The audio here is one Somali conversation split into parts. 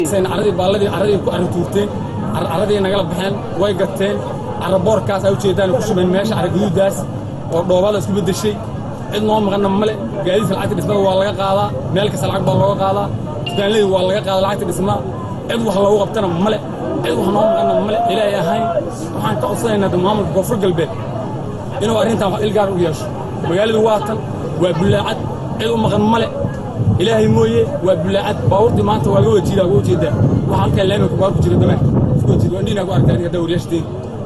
سين عرضي بالدي عرضي كأرتورتين عرضي نقل بحين ويقتين عربور كاس أو شيء ثاني كشبه ماشي على جدود داس ودوبال اسكو بدل شيء عندنا مغنى ملء جايز العتب اسمه والله قاضى مالك سلعك بالله قاضى كان لي والله قاضى العتب اسمه عد وحلا وقتنا ملء عد وحنا مغنى ملء إلى يا هاي وحن كأصلنا دمام الجفر قلبه إنه أرنت الجار وياش وقال الوطن وبلعت عد مغنى ملء إلهي مويه وبلعت باورد ما أنت وجوه جيدا وجوه جدا وحن كلامك بارك جيدا دمك وجوه جيدا وعندنا قارك يعني دوري يشتين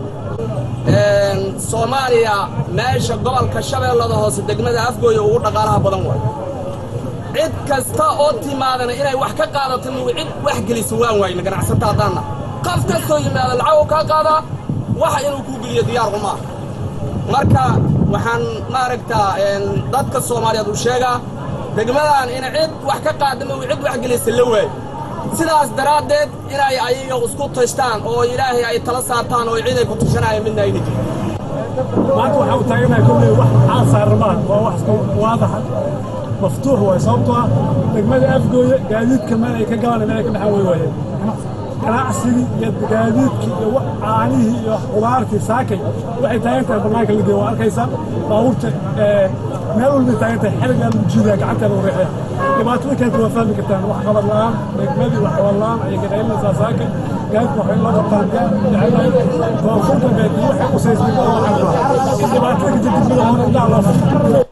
Soomaaliya meesha gobolka Shabeellada Hoose degmada Afgooy ugu dhaqaalaha badan waa cid kasta oo timaadana inay wax ka qaadato cid wax geliso waan waayna ganacsatadana qof kasta oo yimaado lacag ka qaada waxa inuu ku geliyo diyaar uma marka waxaan maaragtaa dadka Soomaaliyeed u sheegaa degmadan in cid wax ka qaadamo cid wax geliso la waay sidaas daraadeed inay ayaga isku tashtaan oo Ilaahay ay tala saartaan oo ciiday ku tashanayaan midna ay nijin maanta waxa uu taaganahay kulli wax aan saarmaan waa wax waadax maftuux way sababtoo ah degmada Afgooy gaadiidka ma ay ka galaan inay ka dhaxan way ganacsiga iyo gaadiidka iyo caanihi iyo qudaartii saakay waxay taagantahay barnaamijka la geeyo arkaysan baabuurta meel walba taagantahay xiriga jiida gacanta loo reexay dhibaatada keenta waa fahmi kartaan wax qabad la'aan degmadii wax qabad la'aan ay ka qaylnaysaa saakay gaadiidka waxay la qabtaan koonfurta beed iyo waxay qusaysay dhibaatada ka jirta degmada hore ilaa loo